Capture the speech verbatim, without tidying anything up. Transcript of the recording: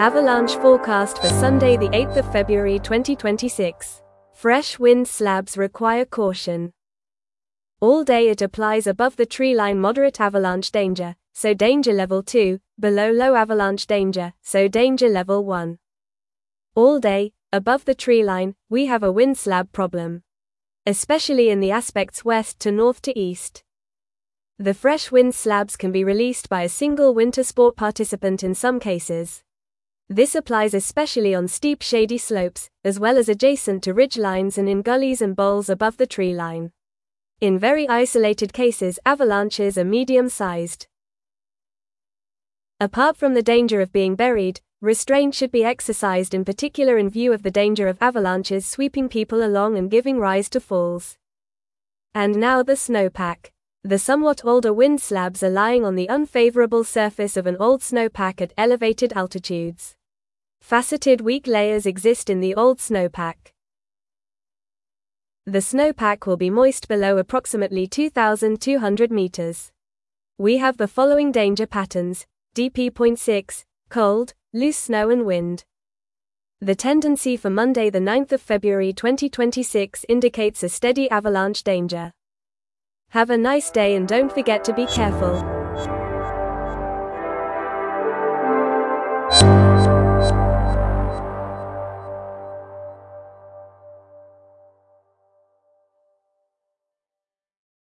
Avalanche forecast for Sunday the eighth of February twenty twenty-six. Fresh wind slabs require caution. All day it applies above the tree line moderate avalanche danger, so danger level two, below low avalanche danger, so danger level one. All day, above the tree line, we have a wind slab problem. Especially in the aspects west to north to east. The fresh wind slabs can be released by a single winter sport participant in some cases. This applies especially on steep shady slopes, as well as adjacent to ridge lines and in gullies and bowls above the tree line. In very isolated cases, avalanches are medium-sized. Apart from the danger of being buried, restraint should be exercised in particular in view of the danger of avalanches sweeping people along and giving rise to falls. And now the snowpack. The somewhat older wind slabs are lying on the unfavorable surface of an old snowpack at elevated altitudes. Faceted weak layers exist in the old snowpack. The snowpack will be moist below approximately two thousand two hundred meters. We have the following danger patterns: D P zero point six, cold, loose snow and wind. The tendency for Monday the ninth of February twenty twenty-six indicates a steady avalanche danger. Have a nice day and don't forget to be careful.